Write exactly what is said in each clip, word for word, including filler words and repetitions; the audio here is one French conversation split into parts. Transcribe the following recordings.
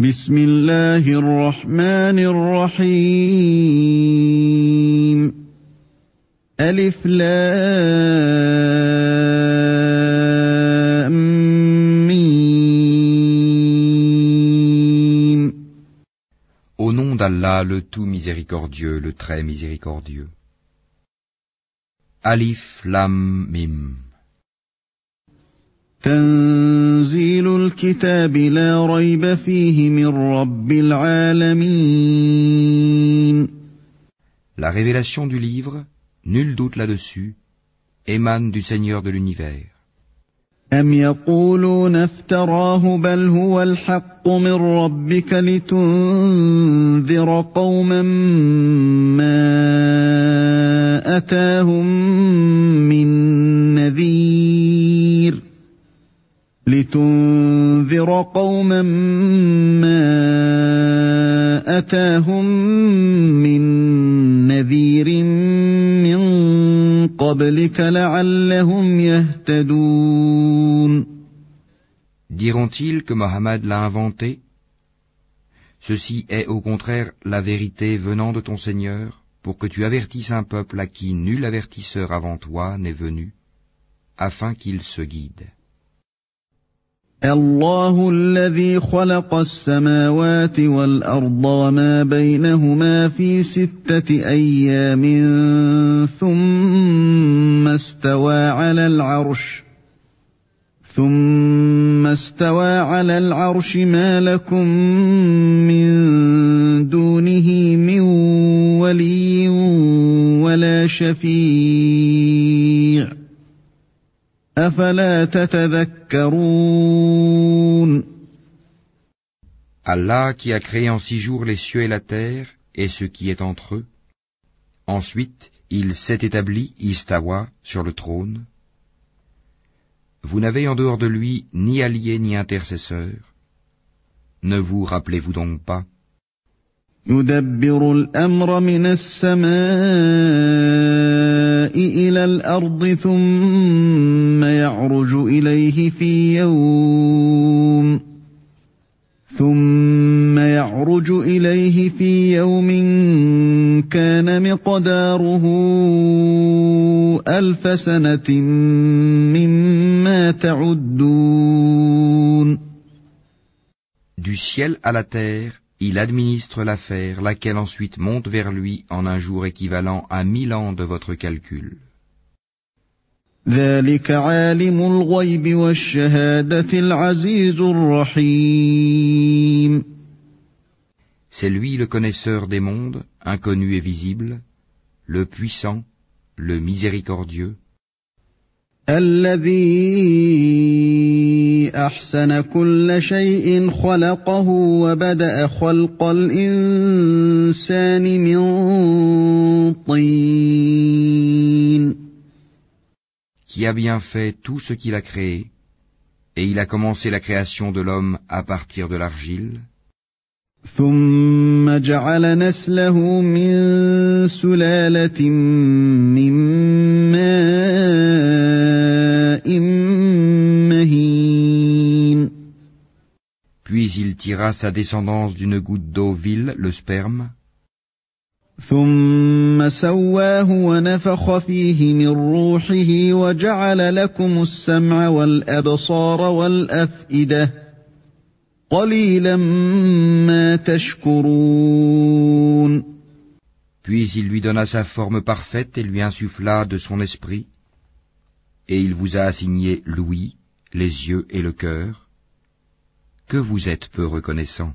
بسم الله الرحمن الرحيم ألف لام ميم. Au nom d'Allah, le tout miséricordieux, le très miséricordieux. Alif Lam Mim. تنزيل الكتاب لا ريب فيه من رب العالمين. La révélation du livre, nul doute là-dessus, émane du Seigneur de l'univers. أم يقولون افتراه بل هو الحق من ربك لتنذر قوما ما أتاهم من نذير لتنذر قوما ما أتاهم من نذير من قبلك لعلهم يهتدون. Diront-ils que Mohammed l'a inventé? Ceci est au contraire la vérité venant de ton Seigneur, pour que tu avertisses un peuple à qui nul avertisseur avant toi n'est venu, afin qu'il se guide. الله الذي خلق السماوات والأرض وما بينهما في ستة أيام ثم استوى على العرش ثم استوى على العرش ما لكم من دونه من ولي ولا شفيع أفلا تتذكرون. Allah qui a créé en six jours les cieux et la terre et ce qui est entre eux. Ensuite, il s'est établi, Istawa, sur le trône. Vous n'avez en dehors de lui ni allié ni intercesseur. Ne vous rappelez-vous donc pas? يدبر الأمر من السماء إلى الأرض ثم يعرج إليه في يوم ثم يعرج إليه في يوم كان مقداره ألف سنة مما تعدون. Du ciel à la terre, il administre l'affaire, laquelle ensuite monte vers lui en un jour équivalent à mille ans de votre calcul. ذلك عالم الغيب والشهادة العزيز الرحيم. C'est lui le connaisseur des mondes, inconnu et visible, le puissant, le miséricordieux. الذي أحسن كل شيء خلقه وبدأ خلق الإنسان من طين. Qui a bien fait tout ce qu'il a créé, et il a commencé la création de l'homme à partir de l'argile. ثم جعل نسله من سلالة من ماء مهين. Puis il tira sa descendance d'une goutte d'eau vile, le sperme. ثم سواه ونفخ فيه من روحه وجعل لكم السمع والأبصار والأفئدة قليلا ما تشكرون. Puis il lui donna sa forme parfaite et lui insuffla de son esprit, et il vous a assigné l'ouïe, les yeux et le cœur. Que vous êtes peu reconnaissants.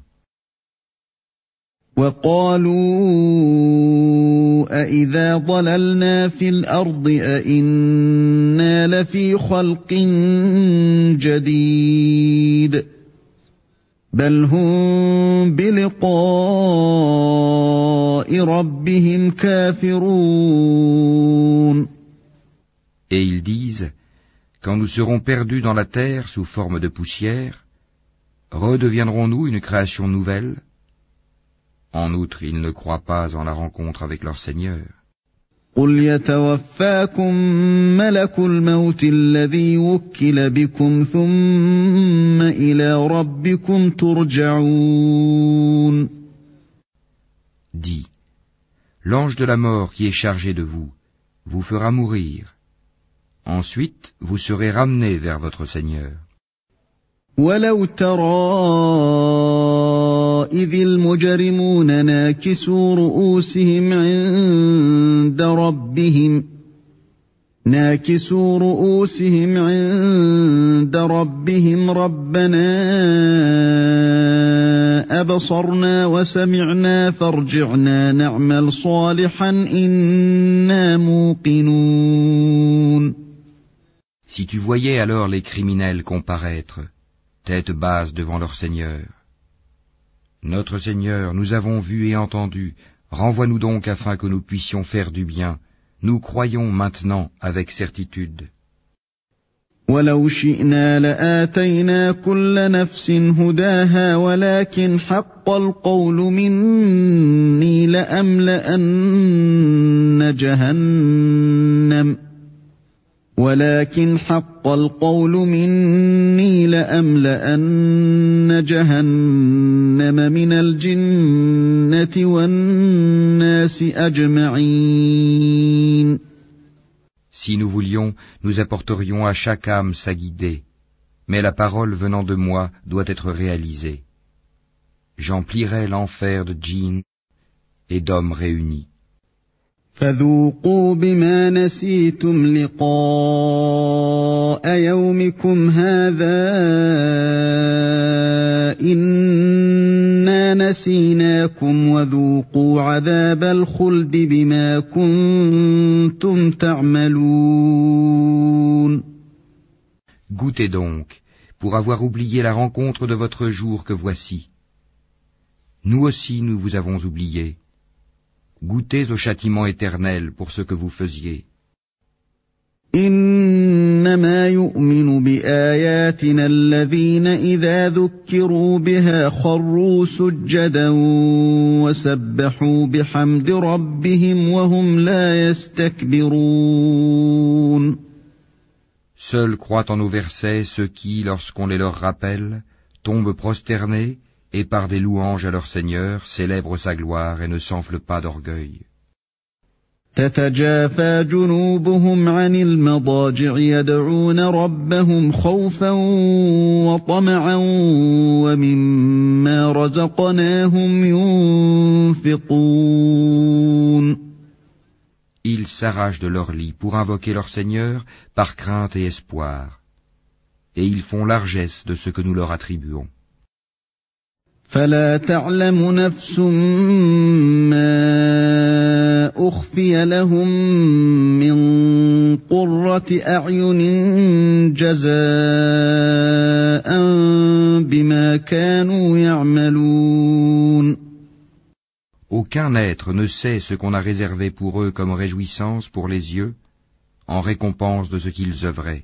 وقالوا أإذا ضللنا في الأرض أإنا لفي خلق جديد بل هم بلقاء ربهم كافرون. Et ils disent, quand nous serons perdus dans la terre sous forme de poussière, redeviendrons-nous une création nouvelle? En outre, ils ne croient pas en la rencontre avec leur Seigneur. قل يتوفاكم ملك الموت الذي وكل بكم ثم إلى ربكم ترجعون. Dis, l'ange de la mort qui est chargé de vous, vous fera mourir. Ensuite, vous serez ramenés vers votre Seigneur. ولو ترى إذ المجرمون ناكسوا رؤوسهم عند ربهم ناكسوا رؤوسهم عند ربهم ربنا أبصرنا وسمعنا فارجعنا نعمل صالحا إنا موقنون. Si tu voyais alors les criminels comparaître, tête basse devant leur Seigneur. Notre Seigneur, nous avons vu et entendu, renvoie-nous donc afin que nous puissions faire du bien. Nous croyons maintenant avec certitude. ولو شئنا لآتينا كل نفس هداها ولكن حق القول مني لأملأن جهنم ولكن حق القول مني لأملأن جهنم من الجنة والناس أجمعين. Si nous voulions, nous apporterions à chaque âme sa guidée, mais la parole venant de moi doit être réalisée. J'emplirai l'enfer de djinns et d'hommes réunis. فذوقوا بما نسيتم لقاء يومكم هذا إنا نسيناكم وذوقوا عذاب الخلد بما كنتم تعملون. Goûtez donc, pour avoir oublié la rencontre de votre jour que voici. Nous aussi nous vous avons oublié. Goûtez au châtiment éternel pour ce que vous faisiez. إنما يؤمن بآياتنا الذين إذا ذكروا بها خروا سجدا وسبحوا بحمد ربهم وهم لا يستكبرون. Seuls croient en nos versets ceux qui, lorsqu'on les leur rappelle, tombent prosternés et par des louanges à leur Seigneur célèbrent sa gloire et ne s'enflent pas d'orgueil. تتجافى جنوبهم عن المضاجع يدعون ربهم خوفا وطمعا ومما رزقناهم ينفقون. Ils s'arrachent de leur lit pour invoquer leur Seigneur par crainte et espoir, et ils font largesse de ce que nous leur attribuons. فلا تعلم نفس ما أخفي لهم من قرة أعين جزاء بما كانوا يعملون. Aucun être ne sait ce qu'on a réservé pour eux comme réjouissance pour les yeux, en récompense de ce qu'ils œuvraient.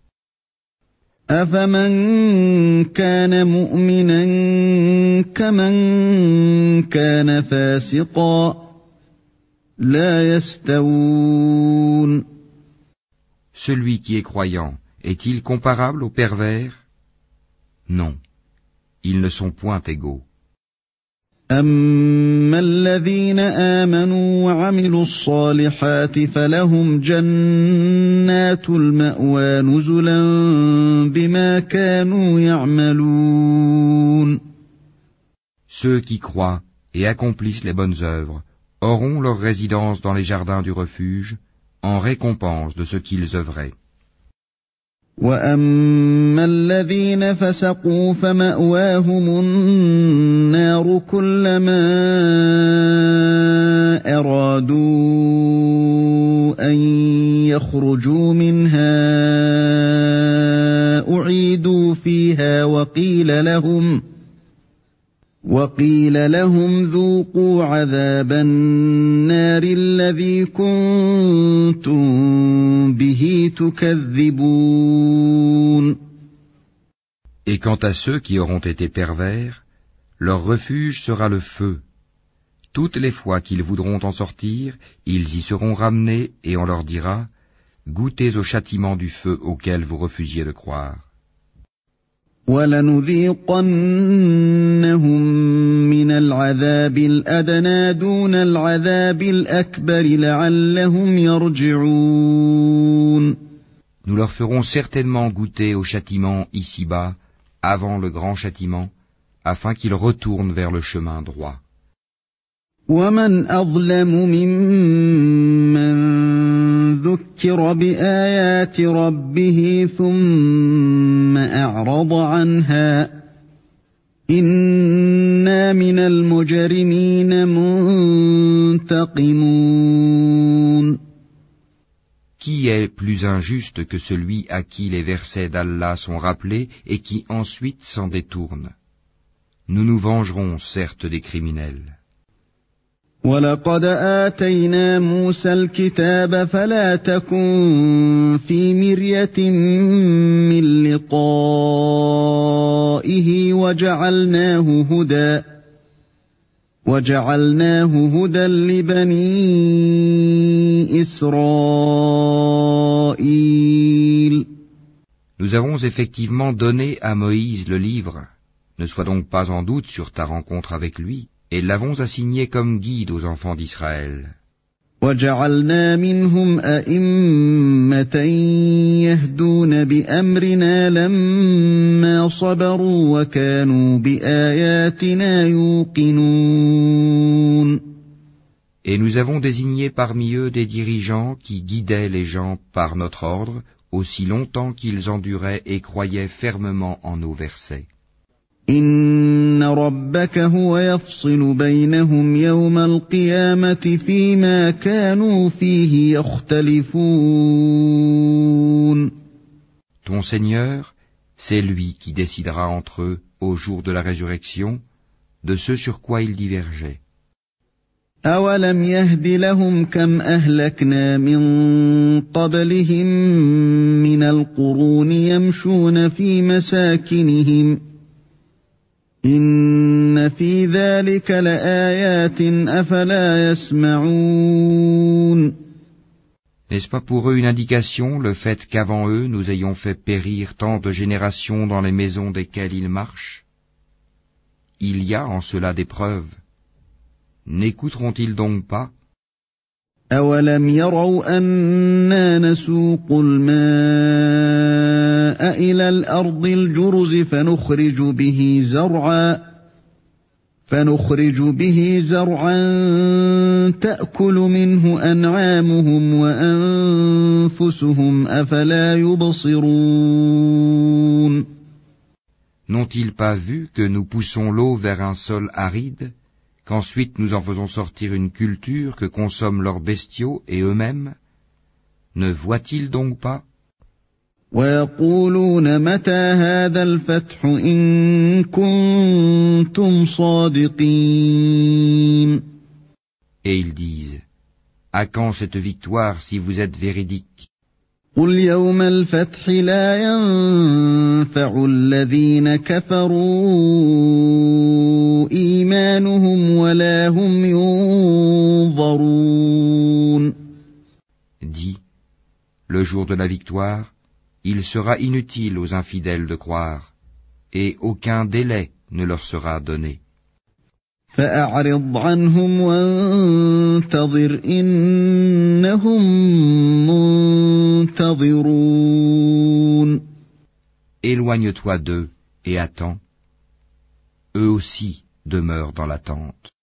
أفمن كان مؤمنا كمن كان فاسقا لا يستوون. Celui qui est croyant, est-il comparable au pervers? Non, ils ne sont point égaux. أما الذين آمنوا وعملوا الصالحات فلهم جنات المأوى نزلا بما كانوا يعملون. Ceux qui croient et accomplissent les bonnes œuvres auront leur résidence dans les jardins du refuge en récompense de ce qu'ils œuvraient. وأما الذين فسقوا فمأواهم النار كلما أرادوا أن يخرجوا منها أعيدوا فيها وقيل لهم وقيل لهم ذوقوا عذاب النار الذي كنتم به تكذبون. Et quant à ceux qui auront été pervers, leur refuge sera le feu. Toutes les fois qu'ils voudront en sortir, ils y seront ramenés et on leur dira, goûtez au châtiment du feu auquel vous refusiez de croire. وَلَنُذِيقَنَّهُم مِّنَ الْعَذَابِ الْأَدْنَىٰ دُونَ الْعَذَابِ الْأَكْبَرِ لَعَلَّهُمْ يَرْجِعُونَ. Nous leur ferons certainement goûter au châtiment ici-bas, avant le grand châtiment, afin qu'ils retournent vers le chemin droit. وَمَنْ أَظْلَمُ مِمَّن ذُكِّرَ بِآيَاتِ رَبِّهِ ثُمَّ أَعْرَضَ عَنْهَا إِنَّا مِنَ الْمُجْرِمِينَ مُنْتَقِمُونَ. Qui est plus injuste que celui à qui les versets d'Allah sont rappelés et qui ensuite s'en détourne? Nous nous vengerons certes des criminels. وَلَقَدْ آتَيْنَا مُوسَى الْكِتَابَ فَلَا تَكُن فِي مِرْيَةٍ مِّن لِّقَائِهِ وَجَعَلْنَاهُ هُدًى وَجَعَلْنَاهُ هُدًى لِّبَنِي إِسْرَائِيلَ. Nous avons effectivement donné à Moïse le livre. Ne sois donc pas en doute sur ta rencontre avec lui. Et l'avons assigné comme guide aux enfants d'Israël. وَجَعَلْنَا مِنْهُمْ أَئِمَّةً يَهْدُونَ بِأَمْرِنَا لَمَّا صَبَرُوا وَكَانُوا بِآيَاتِنَا يُوقِنُونَ. Et nous avons désigné parmi eux des dirigeants qui guidaient les gens par notre ordre, aussi longtemps qu'ils enduraient et croyaient fermement en nos versets. إِنَّ رَبَّكَ هُوَ يَفْصِلُ بَيْنَهُمْ يَوْمَ الْقِيَامَةِ فِيمَا كَانُوا فِيهِ يَخْتَلِفُونَ. Ton Seigneur, c'est lui qui décidera entre eux, au jour de la résurrection, de ce sur quoi ils divergeaient. أَوَلَمْ يَهْدِ لَهُمْ كَمْ أَهْلَكْنَا مِن قَبْلِهِم مِّنَ الْقُرُونِ يَمْشُونَ فِي مَسَاكِنِهِمْ إِنَّ فِي ذَلِكَ لَآيَاتٍ أَفَلَا يَسْمَعُونَ. N'est-ce pas pour eux une indication, le fait qu'avant eux nous ayons fait périr tant de générations dans les maisons desquelles ils marchent? Il y a en cela des preuves. N'écouteront-ils donc pas? أَوَلَمْ يَرَوْا أَنَّا نَسُوقُ الْمَاءَ إِلَى الْأَرْضِ الْجُرُزِ فَنُخْرِجُ بِهِ زَرْعًا فَنُخْرِجُ بِهِ زَرْعًا تَأْكُلُ مِنْهُ أَنْعَامُهُمْ وَأَنفُسُهُمْ أَفَلَا يُبْصِرُونَ. N'ont-ils pas vu que nous poussons l'eau vers un sol aride, qu'ensuite nous en faisons sortir une culture que consomment leurs bestiaux et eux-mêmes? Ne voient-ils donc pas? وَيَقُولُونَ مَتَى هَذَا الْفَتْحُ إِن كُنتُمْ صَادِقِينَ. Et ils disent, à quand cette victoire si vous êtes véridiques? قُلْ يَوْمَ الْفَتْحِ لَا يَنفَعُ الَّذِينَ كَفَرُوا إِيمَانُهُمْ وَلَا هُمْ يُنظَرُونَ. Dis, le jour de la victoire, il sera inutile aux infidèles de croire, et aucun délai ne leur sera donné. فَأَعْرِضْ عَنْهُمْ وَانتَظِرْ إِنَّهُمْ مُنتَظِرُونَ. Éloigne-toi d'eux et attends. Eux aussi demeurent dans l'attente.